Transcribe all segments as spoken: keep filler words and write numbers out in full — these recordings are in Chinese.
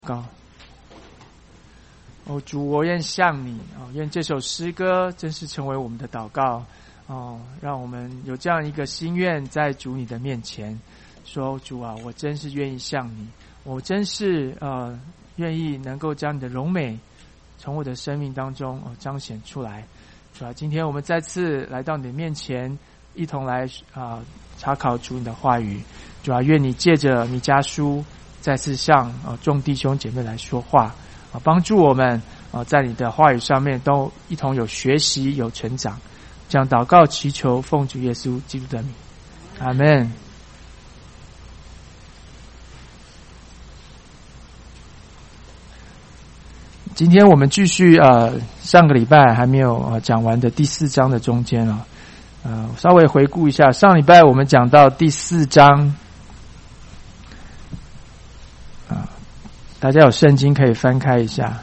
告。哦，主，我愿向你哦，愿这首诗歌真是成为我们的祷告哦，让我们有这样一个心愿，在主你的面前说：主啊，我真是愿意向你，我真是呃愿意能够将你的荣美从我的生命当中哦彰显出来。主啊，今天我们再次来到你的面前，一同来啊、呃、查考主你的话语。主啊，愿你借着弥迦书再次向啊众弟兄姐妹来说话啊，帮助我们啊在你的话语上面都一同有学习有成长。这样祷告祈求，奉主耶稣基督的名，阿们。今天我们继续呃上个礼拜还没有呃讲完的第四章的中间啊，呃稍微回顾一下，上礼拜我们讲到第四章啊，大家有圣经可以翻开一下。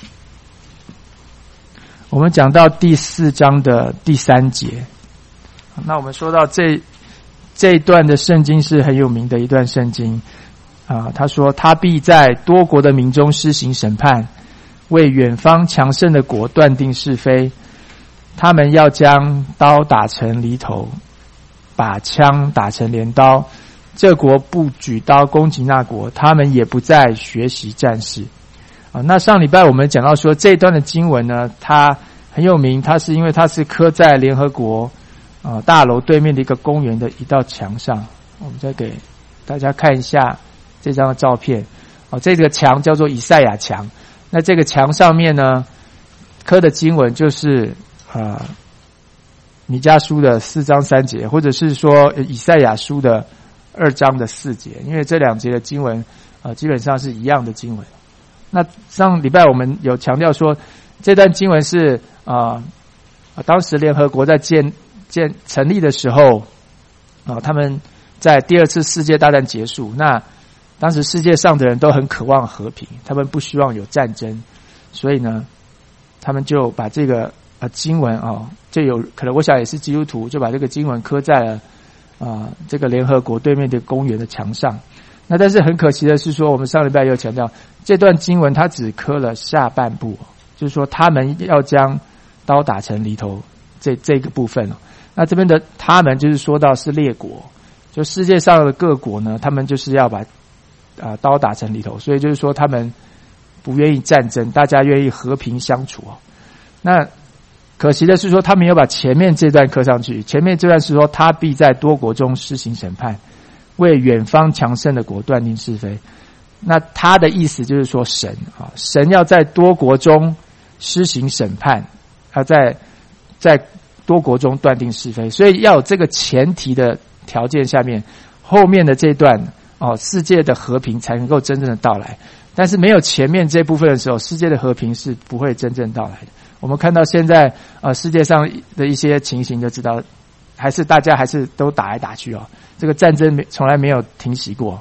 我们讲到第四章的第三节，那我们说到这这一段的圣经是很有名的一段圣经啊，他说他必在多国的民中施行审判，为远方强盛的国断定是非，他们要将刀打成犁头，把枪打成镰刀，这国不举刀攻击那国，他们也不再学习战事啊。那上礼拜我们讲到说，这一段的经文呢，它很有名，它是因为它是刻在联合国啊大楼对面的一个公园的一道墙上。我们再给大家看一下这张的照片啊，这个墙叫做以赛亚墙。那这个墙上面呢，刻的经文就是啊弥迦书的四章三节，或者是说以赛亚书的二章的四节，因为这两节的经文啊基本上是一样的经文。那上礼拜我们有强调说，这段经文是啊当时联合国在建建成立的时候啊，他们在第二次世界大战结束，那当时世界上的人都很渴望和平，他们不希望有战争，所以呢，他们就把这个呃经文啊，就有可能我想也是基督徒，就把这个经文刻在了啊、呃、这个联合国对面的公园的墙上。那但是很可惜的是说，我们上礼拜有强调，这段经文它只刻了下半部，就是说他们要将刀打成犁头这这个部分。那这边的他们就是说到是列国，就世界上的各国呢，他们就是要把啊、呃，刀打成犁头，所以就是说他们不愿意战争，大家愿意和平相处哦。那可惜的是说，他没有把前面这段刻上去。前面这段是说，他必在多国中施行审判，为远方强盛的国断定是非。那他的意思就是说神啊，神要在多国中施行审判，要在在多国中断定是非，所以要有这个前提的条件下面，后面的这段哦，世界的和平才能够真正的到来。但是没有前面这部分的时候，世界的和平是不会真正到来的。我们看到现在呃世界上的一些情形就知道，还是大家还是都打来打去哦，这个战争没从来没有停息过。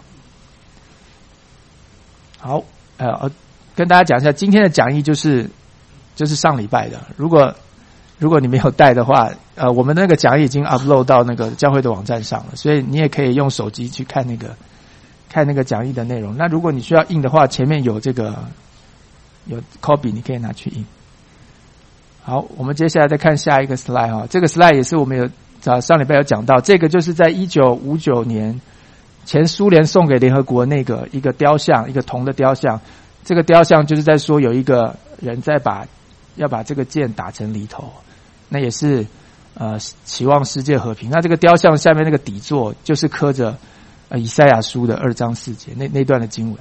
好，呃，跟大家讲一下今天的讲义就是就是上礼拜的，如果如果你没有带的话，呃，我们那个讲义已经 upload 到那个教会的网站上了，所以你也可以用手机去看那个看那个讲义的内容。那如果你需要印的话，前面有这个有 copy， 你可以拿去印。好，我们接下来再看下一个 slide 哈，这个 slide 也是我们有早上礼拜有讲到，这个就是在一九五九年前苏联送给联合国那个一个雕像，一个铜的雕像。这个雕像就是在说有一个人在把要把这个剑打成犁头，那也是呃期望世界和平。那这个雕像下面那个底座就是刻着呃以赛亚书的二章四节那那段的经文。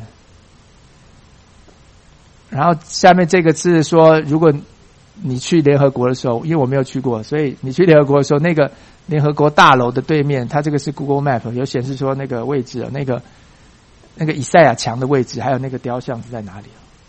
然后下面这个是说，如果你去联合国的时候，因为我没有去过，所以你去联合国的时候，那个联合国大楼的对面，它这个是 Google Map 有显示说那个位置，那个那个以赛亚墙的位置，还有那个雕像是在哪里。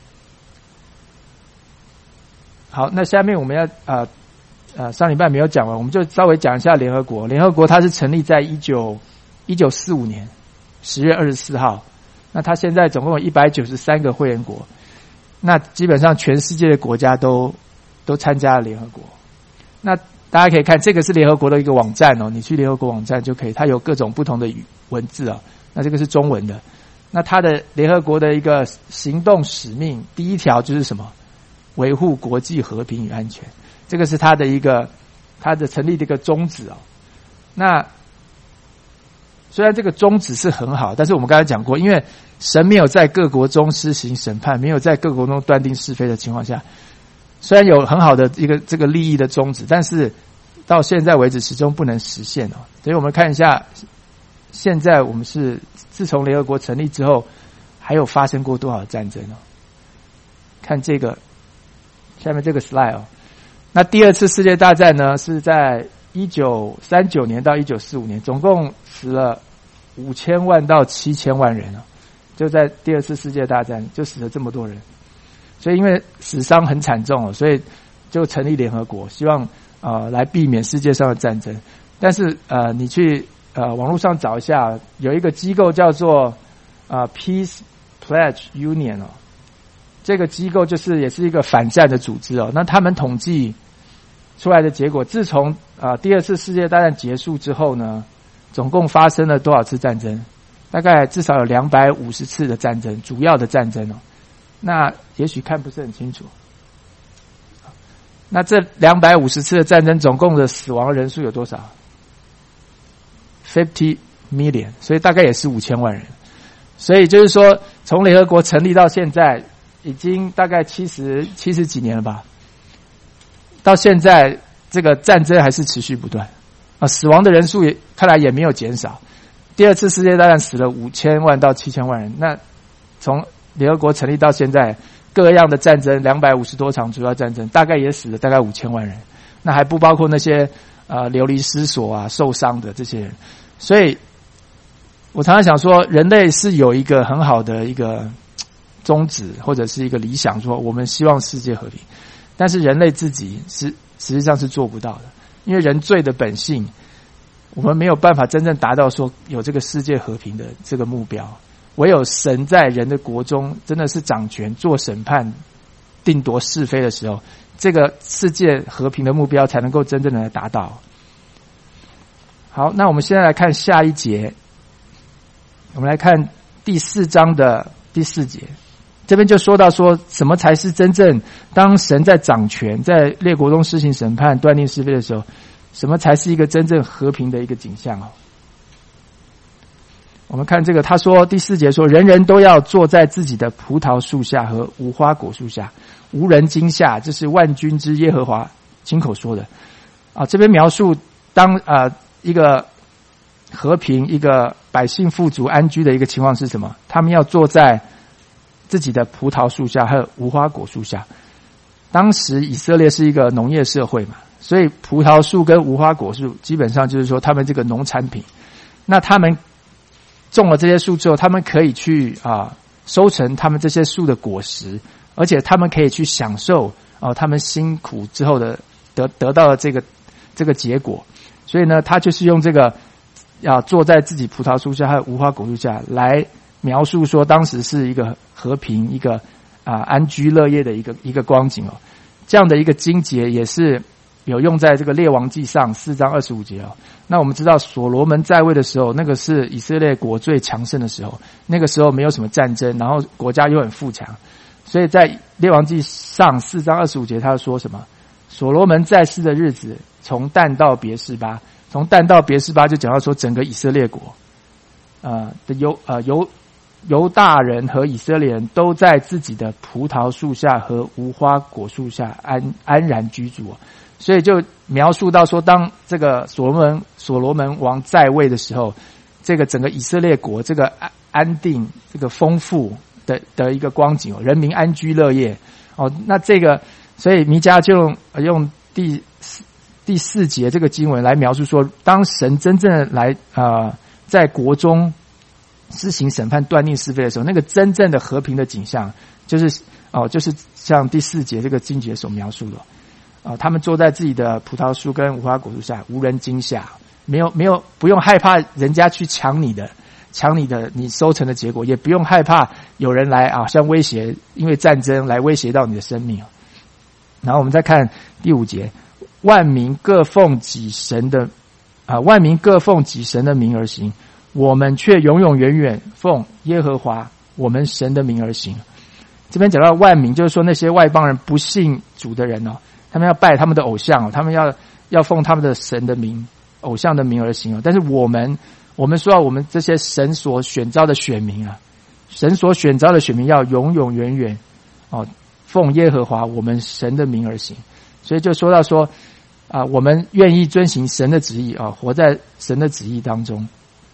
好，那下面我们要呃呃上礼拜没有讲完，我们就稍微讲一下联合国。联合国它是成立在一九一九四五年十月二十四号，那它现在总共有一百九十三个会员国，那基本上全世界的国家都都参加了联合国。那大家可以看，这个是联合国的一个网站哦，你去联合国网站就可以，它有各种不同的语文字哦。那这个是中文的， 那他的联合国的一个行动使命，第一条就是什么？维护国际和平与安全，这个是他的一个他的成立的一个宗旨哦。那虽然这个宗旨是很好，但是我们刚才讲过，因为神没有在各国中施行审判，没有在各国中断定是非的情况下，虽然有很好的一个这个利益的宗旨，但是到现在为止始终不能实现哦。所以我们看一下，现在我们是自从联合国成立之后，还有发生过多少战争哦？看这个下面这个 slide 哦。那第二次世界大战呢，是在一九三九年到一九四五年，总共死了五千万到七千万人哦，就在第二次世界大战就死了这么多人，所以因为死伤很惨重哦，所以就成立联合国，希望呃来避免世界上的战争。但是呃你去呃网络上找一下，有一个机构叫做呃 Peace Pledge Union 哦，这个机构就是也是一个反战的组织哦。那他们统计出来的结果，自从啊、呃、第二次世界大战结束之后呢，总共发生了多少次战争？大概至少有两百五十次的战争，主要的战争哦。那也许看不是很清楚。那这两百五十次的战争总共的死亡人数有多少 ？fifty million， 所以大概也是五千万人。所以就是说，从联合国成立到现在，已经大概七十七十几年了吧。到现在，这个战争还是持续不断啊，死亡的人数也看来也没有减少。第二次世界大战死了五千万到七千万人，那从联合国成立到现在，各样的战争两百五十多场主要战争，大概也死了大概五千万人，那还不包括那些呃流离失所啊、受伤的这些人。所以，我常常想说，人类是有一个很好的一个宗旨或者是一个理想，说我们希望世界和平，但是人类自己是实际上是做不到的，因为人罪的本性，我们没有办法真正达到说有这个世界和平的这个目标。唯有神在人的国中真的是掌权、做审判、定夺是非的时候，这个世界和平的目标才能够真正的达到。好，那我们现在来看下一节，我们来看第四章的第四节，这边就说到说什么才是真正当神在掌权，在列国中施行审判、断定是非的时候，什么才是一个真正和平的一个景象哦。我们看这个，他说第四节说，人人都要坐在自己的葡萄树下和无花果树下，无人惊吓，这是万军之耶和华亲口说的啊。这边描述当啊、呃、一个和平、一个百姓富足安居的一个情况是什么？他们要坐在自己的葡萄树下和无花果树下。当时以色列是一个农业社会嘛，所以葡萄树跟无花果树基本上就是说他们这个农产品，那他们种了这些树之后，他们可以去啊收成他们这些树的果实，而且他们可以去享受啊他们辛苦之后的得得到的这个这个结果。所以呢，他就是用这个啊坐在自己葡萄树下还有无花果树下来描述说当时是一个和平、一个啊安居乐业的一个一个光景哦。这样的一个经节也是有用在这个列王记上四章二十五节哦。那我们知道所罗门在位的时候，那个是以色列国最强盛的时候，那个时候没有什么战争，然后国家又很富强，所以在列王记上四章二十五节他说什么？所罗门在世的日子，从但到别是巴，从但到别是巴就讲到说整个以色列国呃的犹呃犹犹大人和以色列人都在自己的葡萄树下和无花果树下安安然居住哦。所以就描述到说，当这个所罗门所罗门王在位的时候，这个整个以色列国这个安定、这个丰富的的一个光景哦，人民安居乐业哦。那这个，所以弥迦就用用第第四节这个经文来描述说，当神真正来啊、呃、在国中施行审判、断定是非的时候，那个真正的和平的景象，就是哦，就是像第四节这个经节所描述的。啊，他们坐在自己的葡萄树跟无花果树下，无人惊吓，没有没有不用害怕人家去抢你的抢你的你收成的结果，也不用害怕有人来啊像威胁，因为战争来威胁到你的生命。然后我们再看第五节，万民各奉己神的啊，万民各奉己神的名而行， 我们却永永远远奉耶和华我们神的名而行。这边讲到万民，就是说那些外邦人不信主的人哦，他们要拜他们的偶像哦，他们要要奉他们的神的名、偶像的名而行哦。但是我们，我们说到我们这些神所选召的选民啊，神所选召的选民要永永远远哦，奉耶和华我们神的名而行。所以就说到说啊，我们愿意遵行神的旨意啊，活在神的旨意当中。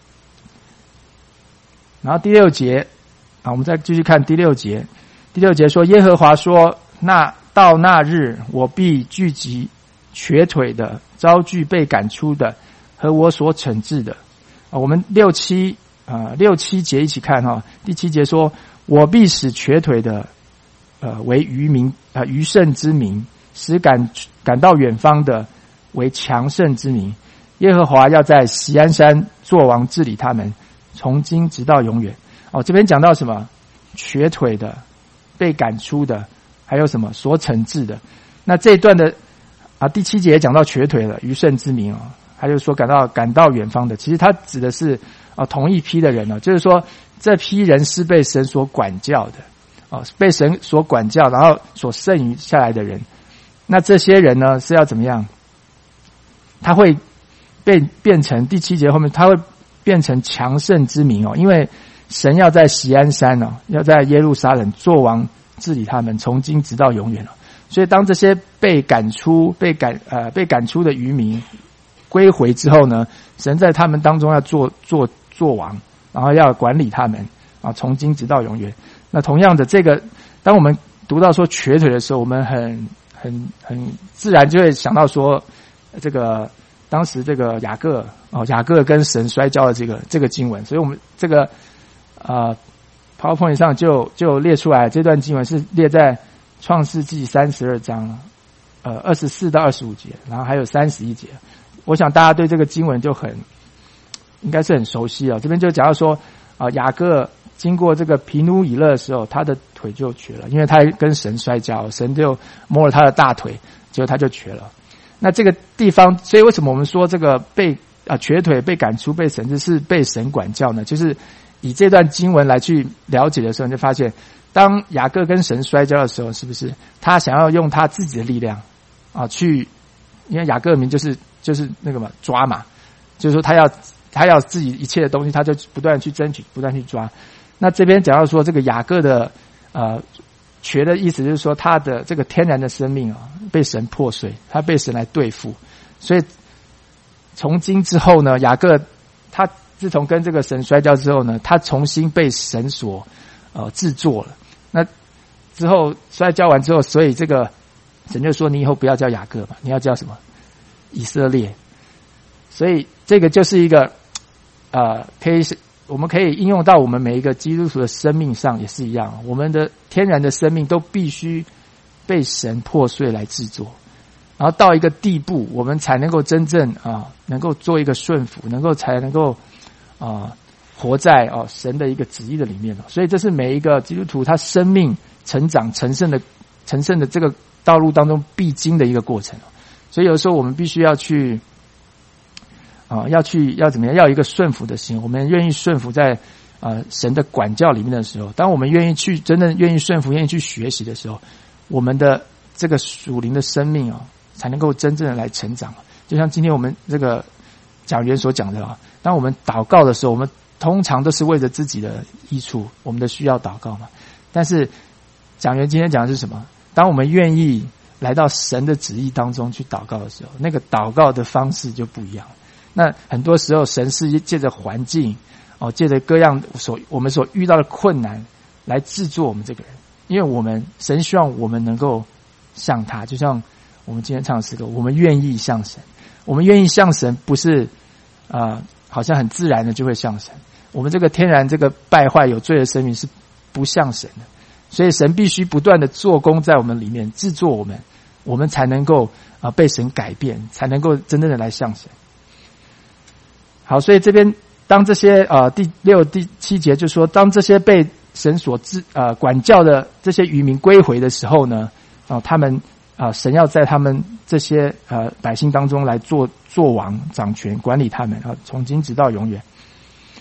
然后第六节啊，我们再继续看第六节。第六节说，耶和华说，那到那日，我必聚集瘸腿的，招聚被赶出的，和我所惩治的。啊，我们六七啊六七节一起看哈。第七节说，我必使瘸腿的，呃，为余民啊余胜之民，使赶赶到远方的为强盛之民。耶和华要在锡安山作王治理他们，从今直到永远。哦，这边讲到什么？瘸腿的，被赶出的，还有什么所惩治的。那这一段的啊第七节也讲到瘸腿了，余胜之民哦，还有说赶到赶到远方的。其实它指的是啊同一批的人哦，就是说这批人是被神所管教的哦，被神所管教，然后所剩余下来的人。那这些人呢是要怎么样？他会被变成第七节后面，他会变成强盛之民哦，因为神要在锡安山哦，要在耶路撒冷作王治理他们，从今直到永远了。所以当这些被赶出、被赶呃被赶出的渔民归回之后呢，神在他们当中要做做做王，然后要管理他们啊，从今直到永远。那同样的，这个当我们读到说瘸腿的时候，我们很很很自然就会想到说，这个当时这个雅各哦，雅各跟神摔跤的这个这个经文，所以我们这个呃 PowerPoint 上就就列出来，这段经文是列在创世纪三十二章呃二十四到二十五节，然后还有三十一节。我想大家对这个经文就很应该是很熟悉了。这边就讲到说啊、呃，雅各经过这个皮努以勒的时候，他的腿就瘸了，因为他跟神摔跤，神就摸了他的大腿，结果他就瘸了。那这个地方，所以为什么我们说这个被啊瘸腿被赶出被神，是被神管教呢？就是以这段经文来去了解的时候，你就发现，当雅各跟神摔跤的时候，是不是他想要用他自己的力量啊去？因为雅各的名就是就是那个嘛抓嘛，就是说他要他要自己一切的东西，他就不断去争取，不断去抓。那这边讲到说，这个雅各的呃瘸的意思就是说，他的这个天然的生命啊被神破碎，他被神来对付，所以从今之后呢，雅各他自从跟这个神摔跤之后呢，他重新被神所呃制作了。那之后摔跤完之后，所以这个神就说，你以后不要叫雅各嘛，你要叫什么？以色列。所以这个就是一个呃可以我们可以应用到我们每一个基督徒的生命上也是一样，我们的天然的生命都必须被神破碎来制作，然后到一个地步，我们才能够真正啊能够做一个顺服，能够才能够啊活在哦神的一个旨意的里面。所以这是每一个基督徒他生命成长成圣的成圣的这个道路当中必经的一个过程。所以有时候我们必须要去啊，要去要怎么样？要有一个顺服的心。我们愿意顺服在呃神的管教里面的时候，当我们愿意去真正愿意顺服、愿意去学习的时候，我们的这个属灵的生命啊，才能够真正的来成长。就像今天我们这个讲员所讲的啊，当我们祷告的时候，我们通常都是为着自己的益处、我们的需要祷告嘛。但是讲员今天讲的是什么？当我们愿意来到神的旨意当中去祷告的时候，那个祷告的方式就不一样了。那很多时候神是借着环境哦，借着各样所我们所遇到的困难来制作我们这个人，因为我们神希望我们能够像他，就像我们今天唱的诗歌，我们愿意像神，我们愿意像神，不是啊、呃，好像很自然的就会像神。我们这个天然这个败坏有罪的生命是不像神的，所以神必须不断的做工在我们里面，制作我们，我们才能够啊、呃、被神改变，才能够真正的来像神。好，所以这边当这些呃第六第七节就说，当这些被神所治呃管教的这些渔民归回的时候呢，啊、呃、他们啊、呃、神要在他们这些呃百姓当中来做做王掌权管理他们啊，从今直到永远。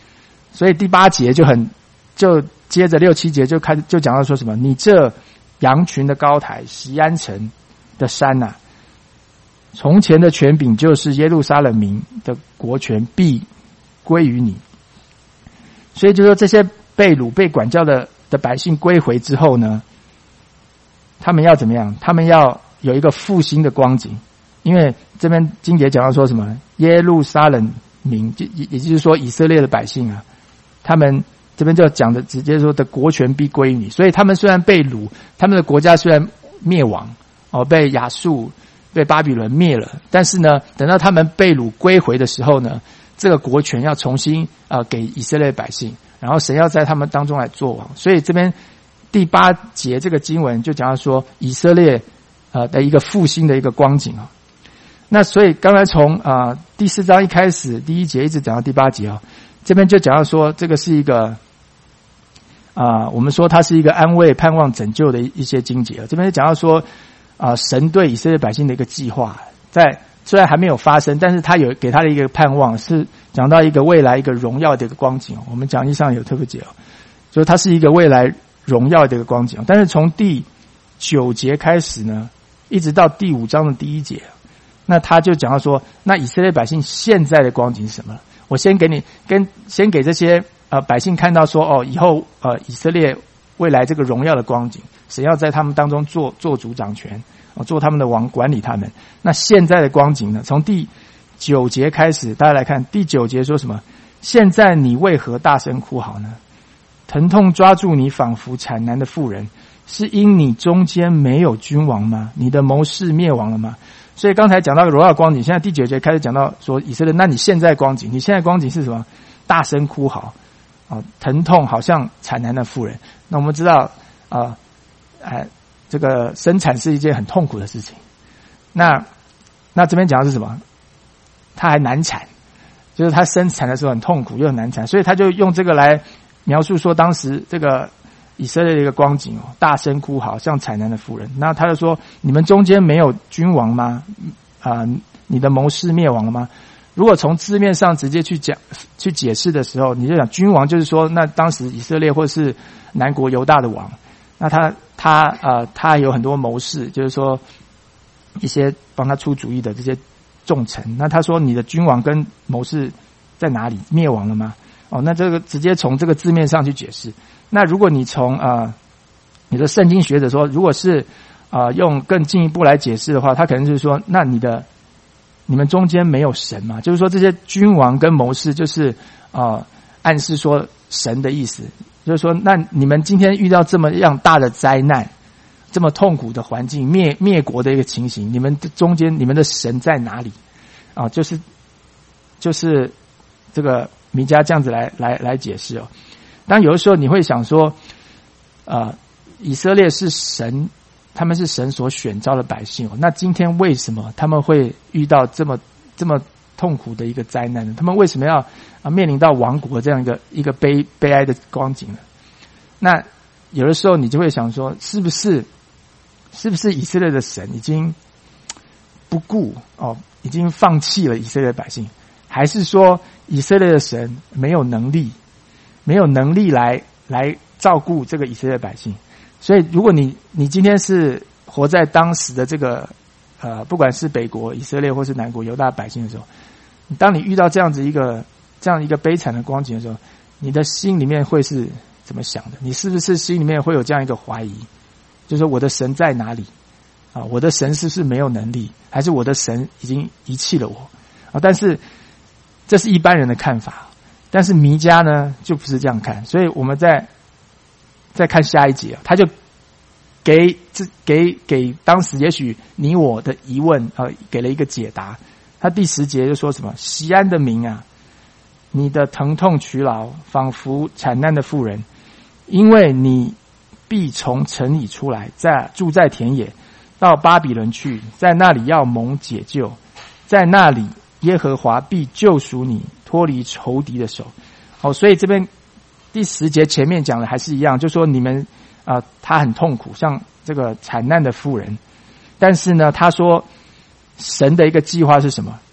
所以第八节就很就接着六七节就开始就讲到说什么，你这羊群的高台，锡安城的山呐、啊，从前的权柄就是耶路撒冷民的国权必归于你。所以就说这些被掳被管教的的百姓归回之后呢，他们要怎么样？他们要有一个复兴的光景。因为这边经节讲到说什么，耶路撒冷民，也也就是说以色列的百姓啊，他们这边就讲的直接说的国权必归于你。所以他们虽然被掳，他们的国家虽然灭亡哦，被亚述被巴比伦灭了，但是呢，等到他们被掳归回的时候呢，这个国权要重新呃给以色列百姓，然后神要在他们当中来作王。所以这边第八节这个经文就讲到说以色列呃的一个复兴的一个光景啊。那所以刚才从啊、呃、第四章一开始第一节一直讲到第八节啊，这边就讲到说这个是一个啊、呃、我们说它是一个安慰、盼望、拯救的一些经节啊。这边就讲到说啊、呃、神对以色列百姓的一个计划，在虽然还没有发生，但是他有给他的一个盼望，是讲到一个未来一个荣耀的一个光景。我们讲义上有特别解哦，就是它是一个未来荣耀的一个光景。但是从第九节开始呢，一直到第五章的第一节，那他就讲到说，那以色列百姓现在的光景是什么？我先给你跟先给这些呃百姓看到说，哦，以后呃以色列未来这个荣耀的光景，神要在他们当中做做主掌权。哦，做他们的王，管理他们。那现在的光景呢？从第九节开始，大家来看第九节说什么？现在你为何大声哭嚎呢？疼痛抓住你，仿佛产难的妇人，是因你中间没有君王吗？你的谋士灭亡了吗？所以刚才讲到荣耀光景，现在第九节开始讲到说以色列，那你现在光景，你现在光景是什么？大声哭嚎，哦，疼痛好像产难的妇人。那我们知道啊，哎。这个生产是一件很痛苦的事情，那那这边讲的是什么？他还难产，就是他生产的时候很痛苦又很难产，所以他就用这个来描述说当时这个以色列的一个光景哦，大声哭嚎，像产难的妇人。那他就说：你们中间没有君王吗？啊、呃，你的谋士灭亡了吗？如果从字面上直接去讲去解释的时候，你就讲君王就是说，那当时以色列或是南国犹大的王。那他他呃他有很多谋士，就是说一些帮他出主意的这些重臣。那他说你的君王跟谋士在哪里？灭亡了吗？哦，那这个直接从这个字面上去解释。那如果你从呃你的圣经学者说，如果是呃用更进一步来解释的话，他可能就是说，那你的你们中间没有神嘛？就是说这些君王跟谋士就是呃暗示说神的意思。就是说，那你们今天遇到这么样大的灾难，这么痛苦的环境，灭灭国的一个情形，你们中间你们的神在哪里？啊，就是就是这个弥迦这样子来来来解释哦。当然有的时候你会想说，啊，以色列是神，他们是神所选召的百姓哦。那今天为什么他们会遇到这么这么痛苦的一个灾难呢？他们为什么要啊面临到亡国这样一个一个悲悲哀的光景呢？那有的时候你就会想说，是不是是不是以色列的神已经不顾哦，已经放弃了以色列百姓，还是说以色列的神没有能力，没有能力来来照顾这个以色列百姓？所以如果你你今天是活在当时的这个呃，不管是北国以色列或是南国犹大百姓的时候，当你遇到这样子一个这样一个悲惨的光景的时候，你的心里面会是怎么想的？你是不是心里面会有这样一个怀疑，就是说我的神在哪里啊？我的神是不是没有能力，还是我的神已经遗弃了我啊？但是这是一般人的看法，但是弥迦呢就不是这样看。所以我们再再看下一节，他就给给给当时也许你我的疑问啊、呃，给了一个解答。他第十节就说什么？锡安的民啊，你的疼痛劬劳，仿佛产难的妇人，因为你必从城里出来，在住在田野，到巴比伦去，在那里要蒙解救，在那里耶和华必救赎你，脱离仇敌的手。好，所以这边第十节前面讲的还是一样，就说你们啊、呃，他很痛苦，像这个产难的妇人，但是呢，他说神的一个计划是什么？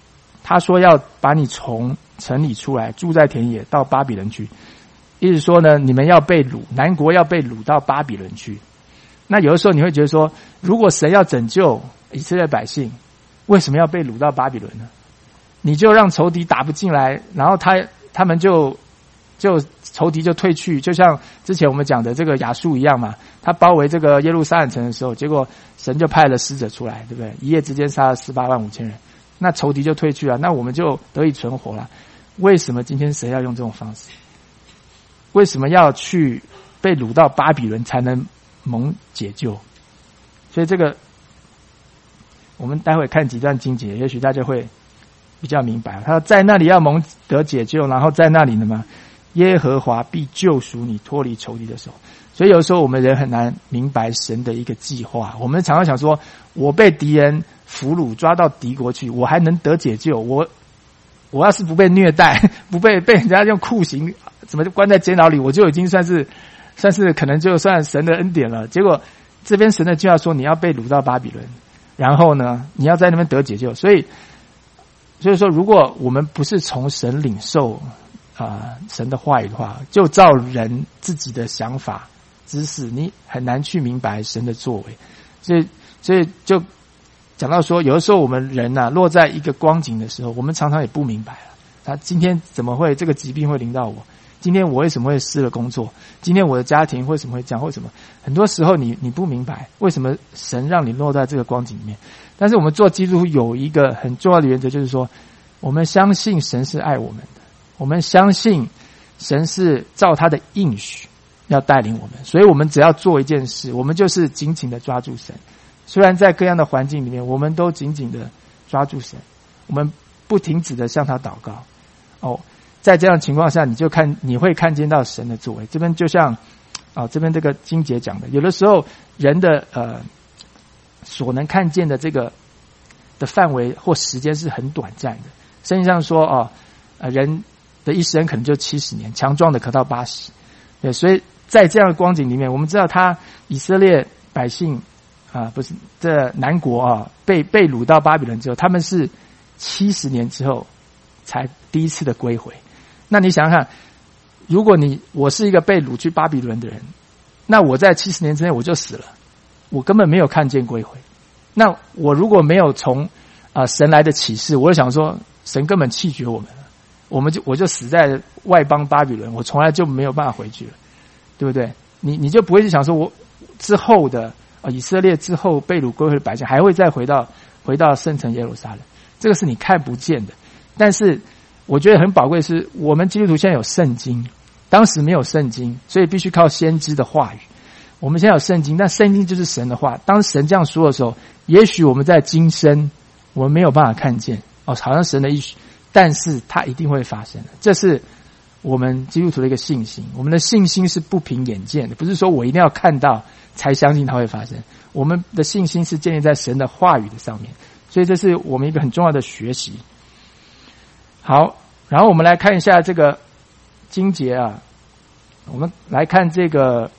他说要把你从城里出来，住在田野，到巴比伦去。意思说呢，你们要被掳，南国要被掳到巴比伦去。那有的时候你会觉得说，如果神要拯救以色列百姓，为什么要被掳到巴比伦呢？你就让仇敌打不进来，然后他他们就就仇敌就退去，就像之前我们讲的这个亚述一样嘛，他包围这个耶路撒冷城的时候，结果神就派了使者出来，对不对？一夜之间杀了十八万五千人，那仇敌就退去了，那我们就得以存活了。为什么今天神要用这种方式？为什么要去被掳到巴比伦才能蒙解救？所以这个我们待会看几段经节，也许大家会比较明白。他说在那里要蒙得解救，然后在那里呢嘛，耶和华必救赎你脱离仇敌的手。所以有时候我们人很难明白神的一个计划。我们常常想说，我被敌人俘虏抓到敌国去，我还能得解救，我我要是不被虐待，不被被人家用酷刑怎么就关在监牢里，我就已经算是算是可能就算神的恩典了。结果这边神的计划说，你要被掳到巴比伦，然后呢你要在那边得解救。所以所以说，如果我们不是从神领受啊、呃、神的话语的话，就照人自己的想法知识，你很难去明白神的作为。所以所以就讲到说，有的时候我们人啊落在一个光景的时候，我们常常也不明白了，他今天怎么会这个疾病会临到我？今天我为什么会失了工作？今天我的家庭为什么会这样？为什么？很多时候你你不明白为什么神让你落在这个光景里面。但是我们做基督徒有一个很重要的原则，就是说我们相信神是爱我们的，我们相信神是照他的应许要带领我们，所以我们只要做一件事，我们就是紧紧的抓住神。虽然在各样的环境里面，我们都紧紧的抓住神，我们不停止的向他祷告。哦，在这样的情况下，你就看你会看见到神的作为。这边就像啊、哦，这边这个经节讲的，有的时候人的呃所能看见的这个的范围或时间是很短暂的。圣经上说哦，呃，人的一生可能就七十年，强壮的可到八十。对，所以在这样的光景里面，我们知道他以色列百姓啊，不是这南国啊，被被掳到巴比伦之后，他们是七十年之后才第一次的归回。那你想想看，如果你我是一个被掳去巴比伦的人，那我在七十年之内我就死了，我根本没有看见归回。那我如果没有从啊、呃、神来的启示，我就想说神根本弃绝我们了，我们就我就死在外邦巴比伦，我从来就没有办法回去了，对不对？你你就不会去想说我之后的啊以色列之后被掳归回的百姓还会再回到回到圣城耶路撒冷，这个是你看不见的。但是我觉得很宝贵的是，我们基督徒现在有圣经，当时没有圣经，所以必须靠先知的话语。我们现在有圣经，但圣经就是神的话。当神这样说的时候，也许我们在今生我们没有办法看见哦，好像神的意许，但是它一定会发生的。这是我们基督徒的一个信心。我们的信心是不凭眼见的，不是说我一定要看到才相信它会发生。我们的信心是建立在神的话语的上面，所以这是我们一个很重要的学习。好，然后我们来看一下这个经节啊，我们来看这个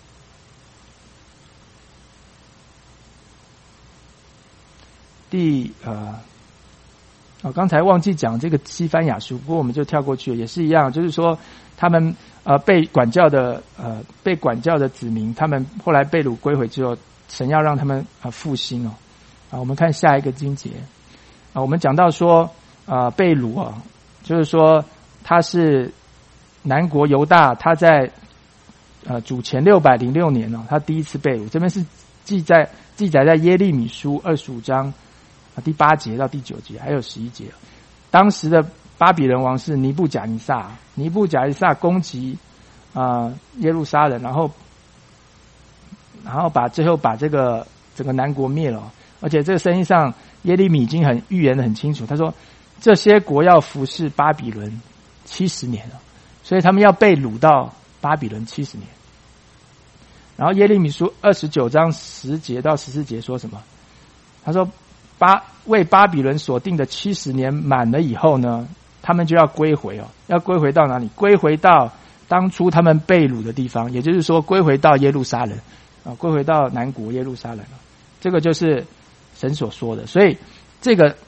第呃，我、哦、刚才忘记讲这个西番雅书，不过我们就跳过去了，也是一样，就是说他们呃被管教的呃被管教的子民，他们后来被掳归回之后，神要让他们啊、呃、复兴哦。啊，我们看下一个经节啊，我们讲到说啊、呃、被掳啊，就是说他是南国犹大，他在呃主前六百零六年哦，他第一次被掳，这边是记载记载在耶利米书二十五章。第八节到第九节还有十一节，当时的巴比伦王是尼布甲尼撒，尼布甲尼撒攻击啊、呃、耶路撒冷，然后然后把最后把这个整个南国灭了，而且这个圣经上耶利米已经很预言得很清楚，他说这些国要服侍巴比伦七十年了，所以他们要被掳到巴比伦七十年。然后耶利米书二十九章十节到十四节说什么？他说巴为巴比伦所定的七十年满了以后呢，他们就要归回哦，要归回到哪里？归回到当初他们被掳的地方，也就是说归回到耶路撒冷啊，归回到南国耶路撒冷。这个就是神所说的。所以这个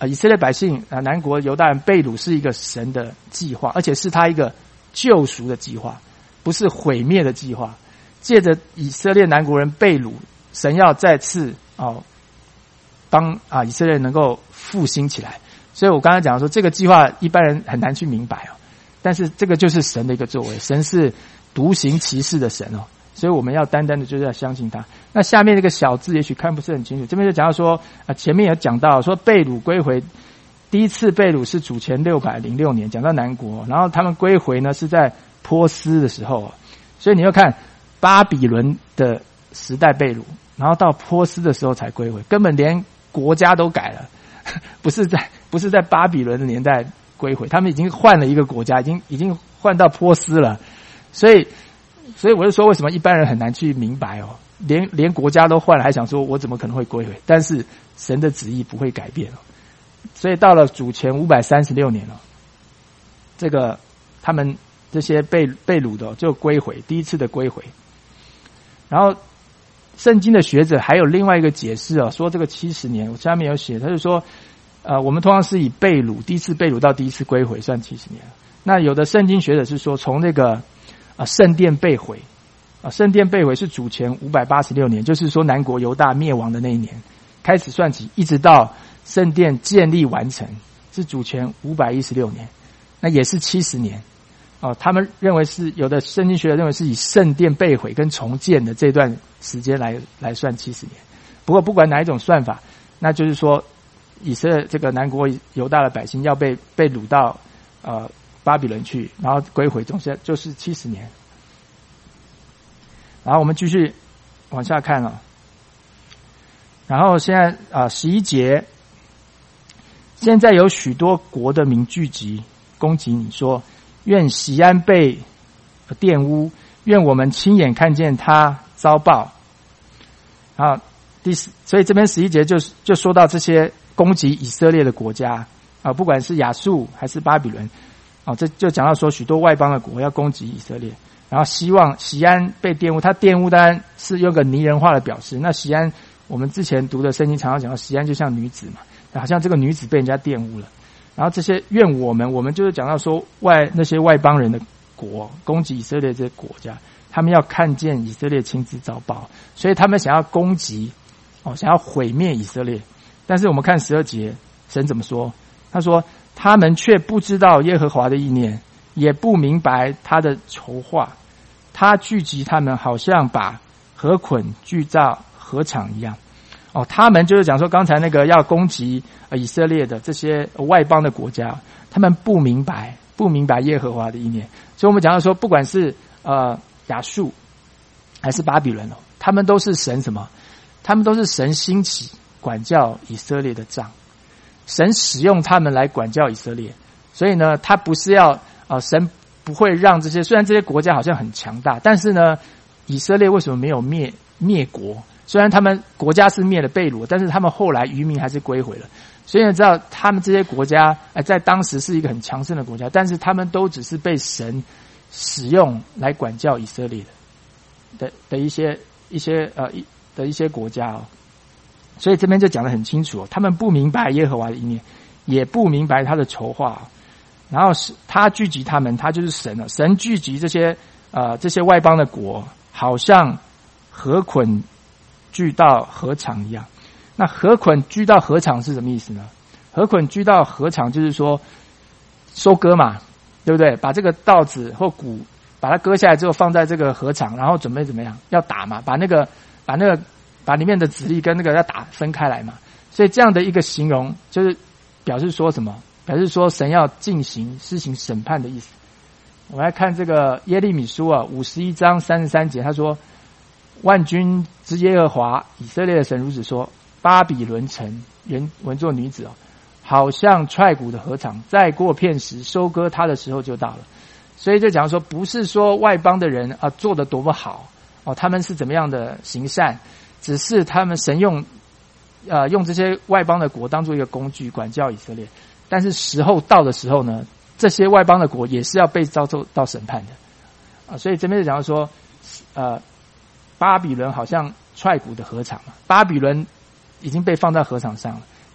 啊，以色列百姓啊，南国犹大人被掳是一个神的计划，而且是他一个救赎的计划，不是毁灭的计划。借着以色列南国人被掳，神要再次哦帮啊以色列能够复兴起来。所以我刚才讲说，这个计划一般人很难去明白哦，但是这个就是神的一个作为，神是独行其事的神哦。所以我们要单单的就是要相信他。那下面这个小字也许看不是很清楚，这边就讲到说啊，前面有讲到说被掳归回，第一次被掳是主前六百零六年，讲到南国，然后他们归回呢是在波斯的时候，所以你要看巴比伦的时代被掳，然后到波斯的时候才归回，根本连国家都改了，不是在不是在巴比伦的年代归回，他们已经换了一个国家，已经已经换到波斯了，所以。所以我就说，为什么一般人很难去明白哦？连连国家都换了，还想说我怎么可能会归回？但是神的旨意不会改变哦。所以到了主前五百三十六年了，这个他们这些被被掳的就归回，第一次的归回。然后圣经的学者还有另外一个解释哦，说这个七十年，我下面有写，他就说，呃，我们通常是以被掳第一次被掳到第一次归回算七十年。那有的圣经学者是说，从那个啊，圣殿被毁，啊，圣殿被毁是主前五百八十六年，就是说南国犹大灭亡的那一年开始算起，一直到圣殿建立完成是主前五百一十六年，那也是七十年。哦，他们认为是有的圣经学者认为是以圣殿被毁跟重建的这段时间来来算七十年。不过不管哪一种算法，那就是说以色列这个南国犹大的百姓要被被掳到呃。巴比伦去，然后归回，总是就是七十年。然后我们继续往下看了。然后现在啊，十一节，现在有许多国的民聚集攻击你说，愿锡安被玷污，愿我们亲眼看见他遭报。啊，第十，所以这边十一节就就说到这些攻击以色列的国家啊，不管是亚述还是巴比伦。哦，这就讲到说许多外邦的国要攻击以色列，然后希望锡安被玷污，他玷污当然是用个拟人化的表示。那锡安，我们之前读的圣经常常讲到锡安就像女子嘛，好像这个女子被人家玷污了。然后这些愿我们，我们就是讲到说外那些外邦人的国攻击以色列这些国家，他们要看见以色列亲自遭报，所以他们想要攻击，哦，想要毁灭以色列。但是我们看十二节，神怎么说？他说。他们却不知道耶和华的意念，也不明白他的筹划。他聚集他们，好像把河捆聚到河场一样。哦，他们就是讲说刚才那个要攻击呃以色列的这些外邦的国家，他们不明白，不明白耶和华的意念。所以我们讲到说，不管是呃亚述还是巴比伦哦，他们都是神什么？他们都是神兴起管教以色列的杖。神使用他们来管教以色列，所以呢，他不是要啊、呃，神不会让这些，虽然这些国家好像很强大，但是呢，以色列为什么没有灭灭国？虽然他们国家是灭了被掳，但是他们后来渔民还是归回了。所以你知道，他们这些国家呃，在当时是一个很强盛的国家，但是他们都只是被神使用来管教以色列的的的一些一些呃一的一些国家哦。所以这边就讲得很清楚，他们不明白耶和华的意念，也不明白他的筹划。然后是他聚集他们，他就是神了。神聚集这些呃这些外邦的国，好像河捆聚到河场一样。那河捆聚到河场是什么意思呢？河捆聚到河场就是说收割嘛，对不对？把这个稻子或谷把它割下来之后放在这个河场，然后准备怎么样？要打嘛，把那个把那个。把里面的籽粒跟那个要打分开来嘛，所以这样的一个形容就是表示说什么？表示说神要进行施行审判的意思。我们来看这个耶利米书啊，五十一章三十三节，他说：“万军之耶和华以色列的神如此说：巴比伦城原文作女子哦，好像踹谷的禾场，再过片时收割它的时候就到了。”所以就讲说，不是说外邦的人啊做得多么好哦，他们是怎么样的行善。只是他们神用，呃，用这些外邦的国当做一个工具管教以色列，但是时候到的时候呢，这些外邦的国也是要被遭受到审判的，啊，所以这边就讲到说，呃，巴比伦好像踹谷的禾场嘛，巴比伦已经被放在禾场上了，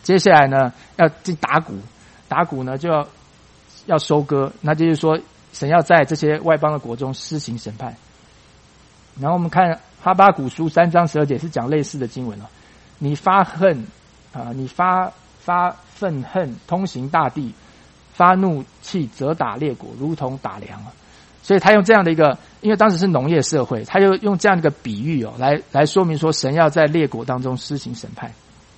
接下来呢要进打鼓，打鼓呢就要要收割，那就是说神要在这些外邦的国中施行审判。然后我们看哈巴谷书三章十二节是讲类似的经文了。你发恨啊、呃，你发发愤恨，通行大地，发怒气，责打列国，如同打粮啊。所以他用这样的一个，因为当时是农业社会，他就用这样的一个比喻哦，来来说明说神要在列国当中施行审判。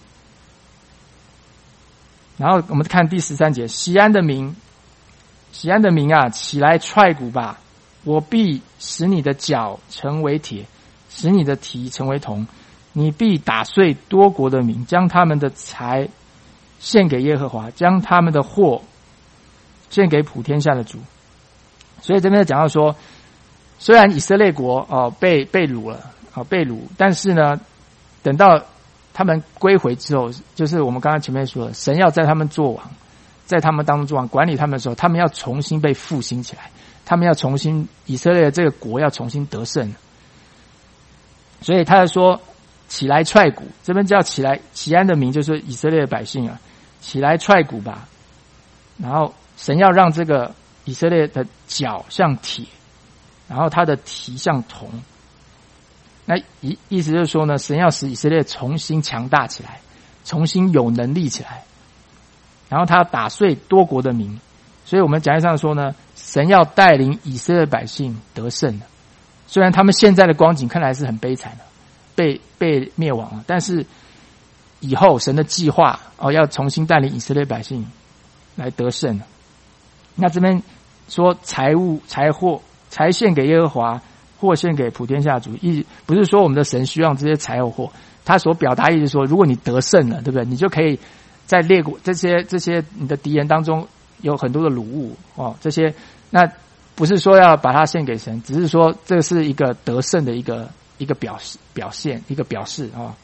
然后我们看第十三节，锡安的民，锡安的民啊，起来踹鼓吧！我必使你的脚成为铁，使你的蹄成为铜。你必打碎多国的民，将他们的财献给耶和华，将他们的货献给普天下的主。所以这边讲到说，虽然以色列国哦被被掳了哦被掳，但是呢，等到他们归回之后，就是我们刚刚前面说的，神要在他们做王，在他们当中做王，管理他们的时候，他们要重新被复兴起来，他们要重新以色列的这个国要重新得胜。所以他就说起来踹鼓，这边叫起来，锡安的民就是以色列的百姓啊，起来踹鼓吧。然后神要让这个以色列的脚像铁，然后他的蹄像铜。那意意思就是说呢，神要使以色列重新强大起来，重新有能力起来，然后他打碎多国的民。所以我们讲义上说呢，神要带领以色列百姓得胜的。虽然他们现在的光景看来是很悲惨的，被被灭亡了，但是以后神的计划哦，要重新带领以色列百姓来得胜。那这边说财物财货财献给耶和华，货献给普天下主，意不是说我们的神需要这些财或货，他所表达意思是说，如果你得胜了，对不对？你就可以在列国这些这些你的敌人当中有很多的掳物哦，这些那不是说要把它献给神，只是说这是一个得胜的一个一个表示表现一个表示啊、哦。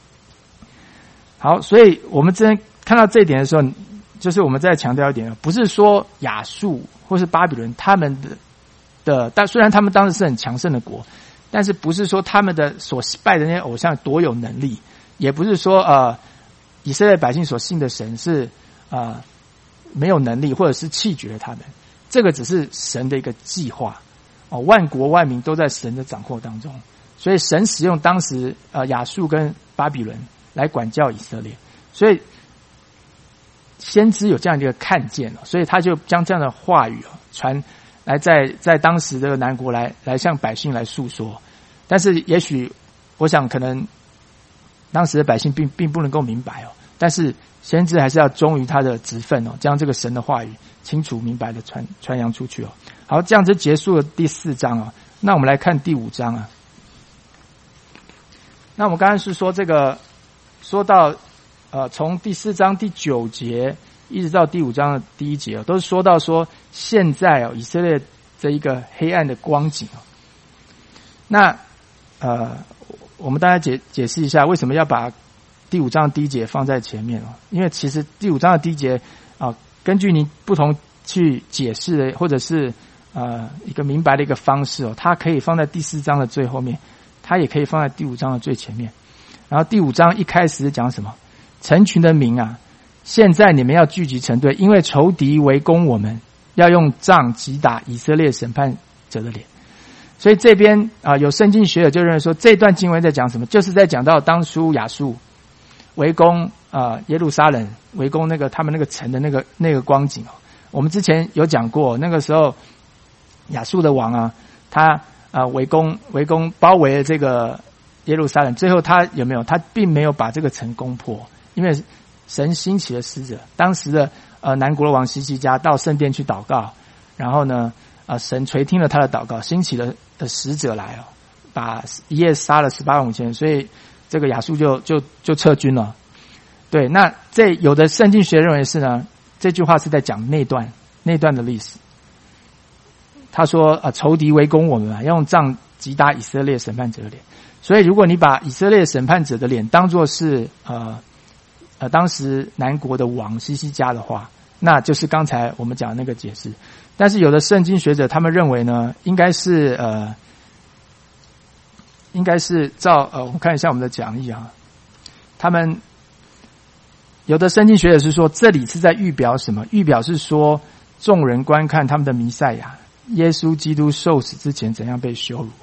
好，所以我们之前看到这一点的时候，就是我们再强调一点，不是说亚述或是巴比伦他们的的，但虽然他们当时是很强盛的国，但是不是说他们的所拜的那些偶像多有能力，也不是说呃以色列百姓所信的神是呃没有能力或者是弃绝了他们，这个只是神的一个计划哦，万国万民都在神的掌控当中，所以神使用当时呃亚述跟巴比伦来管教以色列，所以先知有这样的一个看见，所以他就将这样的话语传来在在当时的南国来来向百姓来诉说。但是也许我想可能当时的百姓并并不能够明白哦，但是先知还是要忠于他的职分哦，将这个神的话语清楚明白的传传扬出去哦。好，这样子结束了第四章啊，那我们来看第五章啊。那我们刚才是说这个说到呃从第四章第九节一直到第五章的第一节，都是说到说现在哦以色列这一个黑暗的光景哦。那呃我们大家解解释一下为什么要把第五章的第一节放在前面哦？因为其实第五章的第一节啊，根据你不同去解释的或者是呃一个明白的一个方式哦，它可以放在第四章的最后面，它也可以放在第五章的最前面。然后第五章一开始讲什么？成群的民啊，现在你们要聚集成队，因为仇敌围攻我们，要用杖击打以色列审判者的脸。所以这边啊、呃，有圣经学者就认为说，这段经文在讲什么？就是在讲到当初亚述围攻啊、呃、耶路撒冷，围攻那个他们那个城的那个那个光景哦。我们之前有讲过，那个时候亚述的王啊，他啊、呃、围攻围攻包围了这个耶路撒冷，最后他有没有？他并没有把这个城攻破，因为神兴起了使者，当时的呃南国的王希西家到圣殿去祷告，然后呢，啊、呃、神垂听了他的祷告，兴起了的使者来哦，把一夜杀了十八万五千人，所以这个亚述就就就撤军了。对，那这有的圣经学认为是呢，这句话是在讲那段那段的历史。他说啊、呃，仇敌围攻我们啊，要用杖击打以色列审判者的脸。所以如果你把以色列审判者的脸当作是呃呃当时南国的王希西家的话，那就是刚才我们讲的那个解释。但是有的圣经学者他们认为呢，应该是呃应该是照呃我们看一下我们的讲义啊，他们有的圣经学者是说，这里是在预表什么？预表是说，众人观看他们的弥赛亚耶稣基督受死之前怎样被羞辱。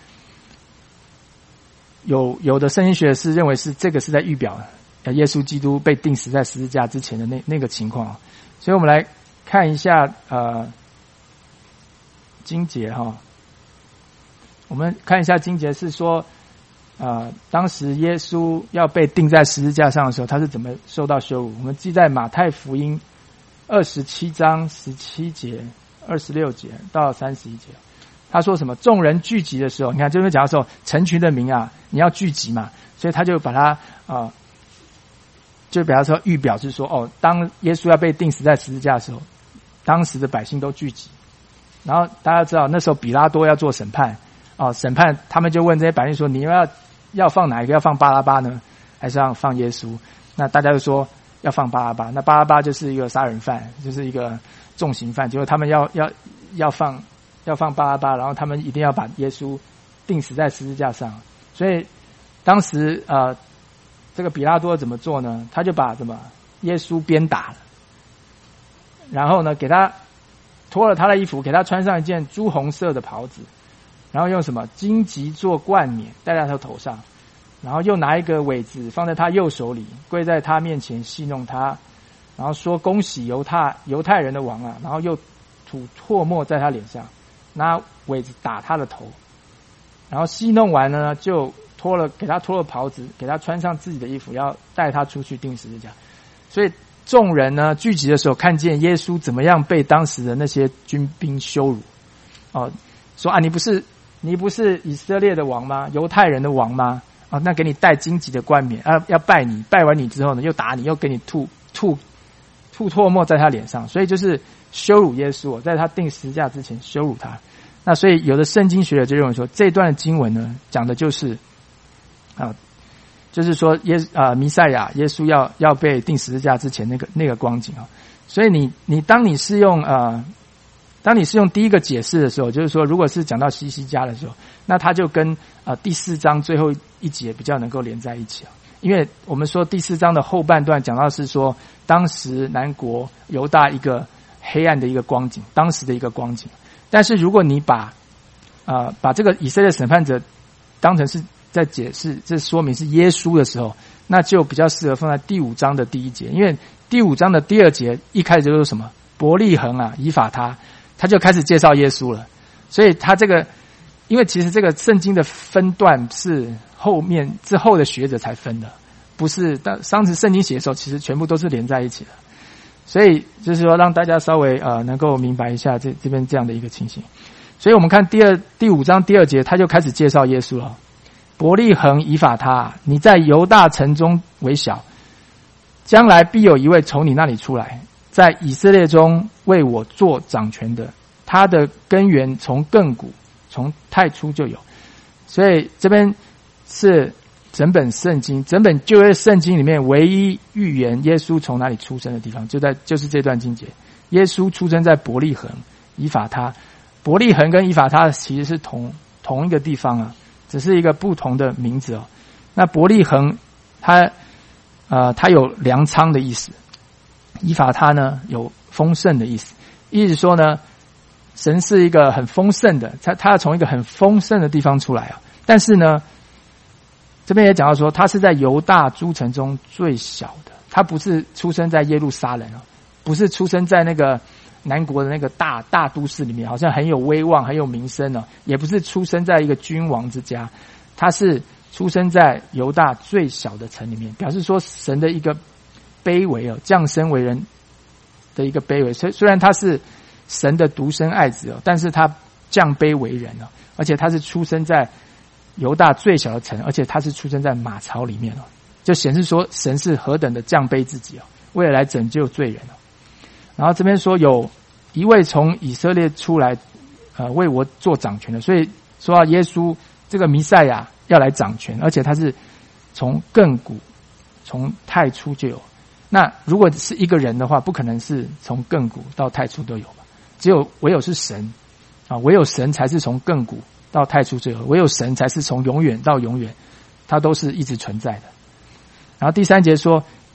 有有的圣经学者是认为是这个是在预表耶稣基督被钉死在十字架之前的那那个情况。所以我们来看一下呃经节哈，我们看一下经节是说。呃，当时耶稣要被钉在十字架上的时候，他是怎么受到羞辱？我们记在马太福音二十七章十七节、二十六节到三十一节。他说什么？众人聚集的时候，你看这边讲的时候，成群的民啊，你要聚集嘛，所以他就把他啊、呃，就比方说预表是说，哦，当耶稣要被钉死在十字架的时候，当时的百姓都聚集，然后大家知道那时候比拉多要做审判啊、哦，审判他们就问这些百姓说，你要要放哪一个？要放巴拉巴呢，还是要放耶稣？那大家就说要放巴拉巴。那巴拉巴就是一个杀人犯，就是一个重刑犯。结果他们要要要放要放巴拉巴，然后他们一定要把耶稣钉死在十字架上。所以当时呃，这个比拉多怎么做呢？他就把什么耶稣鞭打了，然后呢给他脱了他的衣服，给他穿上一件朱红色的袍子。然后用什么荆棘做冠冕戴在他头上，然后又拿一个苇子放在他右手里，跪在他面前戏弄他，然后说恭喜犹太犹太人的王啊，然后又吐唾沫在他脸上，拿苇子打他的头，然后戏弄完了呢，就脱了给他脱了袍子，给他穿上自己的衣服，要带他出去钉十字架。所以众人呢聚集的时候，看见耶稣怎么样被当时的那些军兵羞辱，哦，说啊你不是。你不是以色列的王吗？犹太人的王吗？啊，那给你戴荆棘的冠冕啊，要拜你，拜完你之后呢，又打你，又给你吐吐吐唾沫在他脸上，所以就是羞辱耶稣，在他钉十字架之前羞辱他。那所以有的圣经学者就认为说，这段经文呢，讲的就是啊，就是说耶啊弥赛亚耶稣要要被钉十字架之前那个那个光景啊。所以你你当你是用啊。当你是用第一个解释的时候，就是说如果是讲到西西家的时候，那它就跟呃第四章最后一节比较能够连在一起啊。因为我们说第四章的后半段讲到是说当时南国犹大一个黑暗的一个光景，当时的一个光景。但是如果你把呃把这个以色列审判者当成是在解释，这说明是耶稣的时候，那就比较适合放在第五章的第一节，因为第五章的第二节一开始就是什么伯利恒啊以法他。他就开始介绍耶稣了，所以他这个，因为其实这个圣经的分段是后面之后的学者才分的，不是当当时圣经写的时候，其实全部都是连在一起的，所以就是说让大家稍微呃能够明白一下这这边这样的一个情形。所以我们看第二第五章第二节，他就开始介绍耶稣了。伯利恒以法他，你在犹大城中为小，将来必有一位从你那里出来。在以色列中为我做掌权的，他的根源从亘古，从太初就有。所以这边是整本圣经，整本旧约圣经里面唯一预言耶稣从哪里出生的地方，就在就是这段经节。耶稣出生在伯利恒以法他，伯利恒跟以法他其实是同同一个地方啊，只是一个不同的名字哦。那伯利恒它呃它有粮仓的意思。以法他呢有丰盛的意思，意思说呢，神是一个很丰盛的，他他要从一个很丰盛的地方出来啊。但是呢，这边也讲到说，他是在犹大诸城中最小的，他不是出生在耶路撒冷啊，不是出生在那个南国的那个大大都市里面，好像很有威望、很有名声啊，也不是出生在一个君王之家，他是出生在犹大最小的城里面，表示说神的一个卑微哦，降生为人的一个卑微。虽虽然他是神的独生爱子哦，但是他降卑为人哦，而且他是出生在犹大最小的城，而且他是出生在马槽里面哦，就显示说神是何等的降卑自己哦，为了来拯救罪人哦。然后这边说有一位从以色列出来，呃，为我做掌权的，所以说到耶稣这个弥赛亚要来掌权，而且他是从亘古、从太初就有。那如果是一个人的话，不可能是从亘古到太初都有吧？只有唯有是神啊，唯有神才是从亘古到太初就有，唯有神才是从永远到永远，它都是一直存在的。然后第三节说，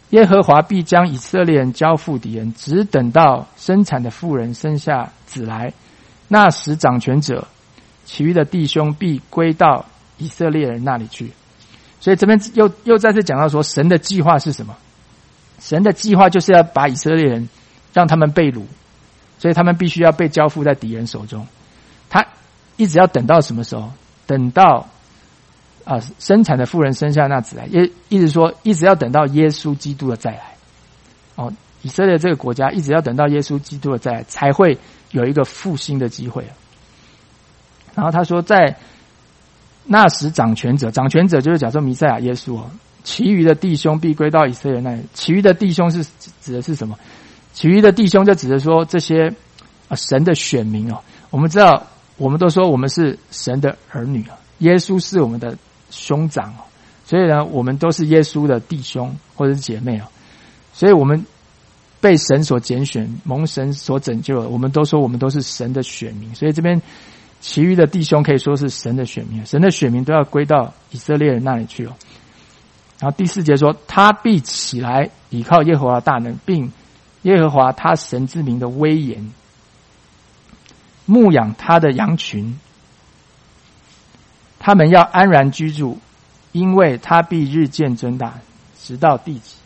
耶和华必将以色列人交付敌人，只等到生产的妇人生下子来，那时掌权者其余的弟兄必归到以色列人那里去。所以这边又又再次讲到说，神的计划是什么？神的计划就是要把以色列人让他们被掳，所以他们必须要被交付在敌人手中。他一直要等到什么时候？等到啊，生产的妇人生下那子来，也一直说，一直要等到耶稣基督的再来。哦，以色列这个国家一直要等到耶稣基督的再来，才会有一个复兴的机会。然后他说，在那时掌权者，掌权者就是讲说弥赛亚耶稣哦，其余的弟兄必归到以色列那里。其余的弟兄是指的是什么？其余的弟兄就指的说这些啊神的选民哦。我们知道，我们都说我们是神的儿女啊，耶稣是我们的兄长哦，所以呢，我们都是耶稣的弟兄或者是姐妹哦，所以我们被神所拣选，蒙神所拯救的，我们都说我们都是神的选民，所以这边其余的弟兄可以说是神的选民，神的选民都要归到以色列人那里去哦。然后第四节说，他必起来倚靠耶和华大能，并耶和华他神之名的威严，牧养他的羊群，他们要安然居住，因为他必日渐增大，直到地极。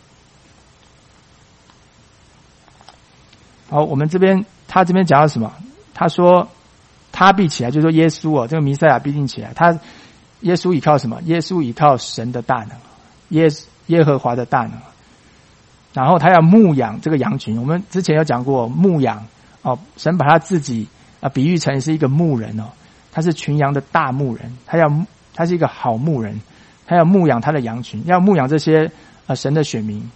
好，我们这边他这边讲到什么？他说他必起来，就是说耶稣哦，这个弥赛亚必定起来。他耶稣依靠什么？耶稣依靠神的大能，耶耶和华的大能。然后他要牧养这个羊群。我们之前有讲过牧养哦，神把他自己啊比喻成是一个牧人哦。他是群羊的大牧人，他要他是一个好牧人，他要牧养他的羊群，要牧养这些呃神的选民，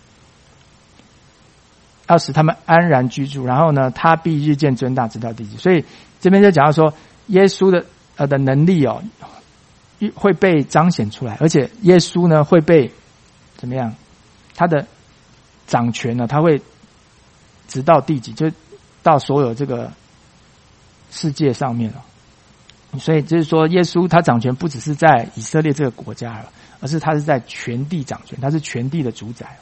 要使他们安然居住。然后呢，他必日渐增大，直到地极。所以这边就讲到说，耶稣的呃的能力哦会被彰显出来，而且耶稣呢会被怎么样？他的掌权呢，他会直到地极，就到所有这个世界上面了。所以就是说，耶稣他掌权不只是在以色列这个国家了，而是他是在全地掌权，他是全地的主宰。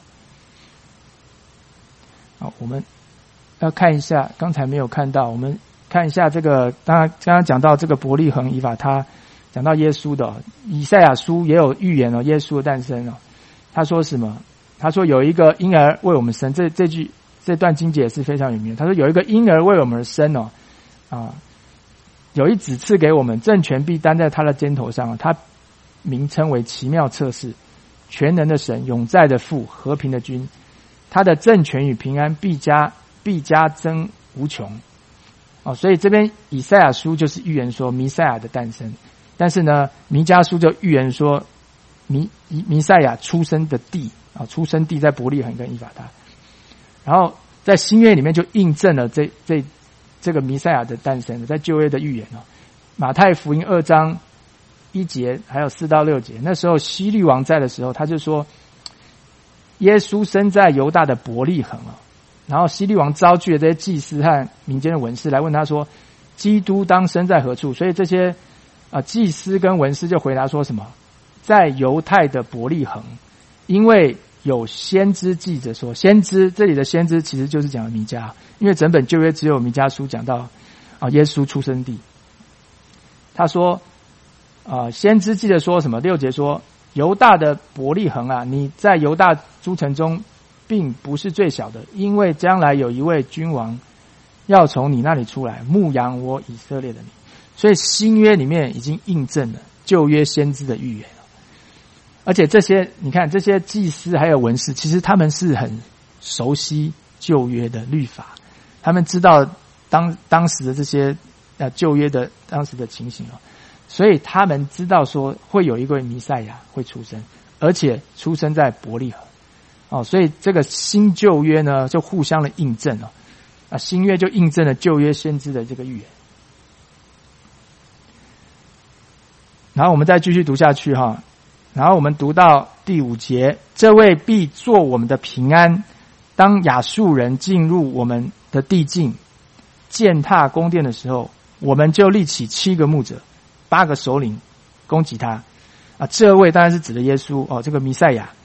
好，我们要看一下，刚才没有看到，我们看一下这个，当然刚刚讲到这个伯利恒以法他讲到耶稣的、哦，以赛亚书也有预言哦，耶稣的诞生哦。他说什么？他说有一个婴儿为我们生，这这句这段经节也是非常有名的。他说有一个婴儿为我们而生哦，啊。有一子赐给我们，政权必担在他的肩头上，他名称为奇妙策士，全能的神，永在的父，和平的君。他的政权与平安必加必加增无穷。哦，所以这边以赛亚书就是预言说弥赛亚的诞生，但是呢，弥迦书就预言说弥弥赛亚出生的地啊，出生地在伯利恒跟以法他。然后在新约里面就印证了这这。这个弥赛亚的诞生，在旧约的预言哦，马太福音二章一节还有四到六节，那时候希律王在的时候，他就说耶稣生在犹大的伯利恒啊，然后希律王召聚了这些祭司和民间的文士来问他说，基督当生在何处？所以这些啊祭司跟文士就回答说什么，在犹太的伯利恒，因为有先知记着说，先知这里的先知其实就是讲的弥迦，因为整本旧约只有弥迦书讲到啊耶稣出生地。他说啊先知记着说什么？六节说，犹大的伯利恒啊，你在犹大诸城中并不是最小的，因为将来有一位君王要从你那里出来，牧养我以色列的你。所以新约里面已经印证了旧约先知的预言。而且这些你看，这些祭司还有文士，其实他们是很熟悉旧约的律法，他们知道当当时的这些呃旧约的当时的情形哦，所以他们知道说会有一位弥赛亚会出生，而且出生在伯利恒哦，所以这个新旧约呢就互相的印证哦，啊新约就印证了旧约先知的这个预言。然后我们再继续读下去哈。然后我们读到第五节，这位必做我们的平安，当亚述人进入我们的地境，践踏宫殿的时候，我们就立起七个牧者，八个首领攻击他。啊，这位当然是指的耶稣哦，这个弥赛亚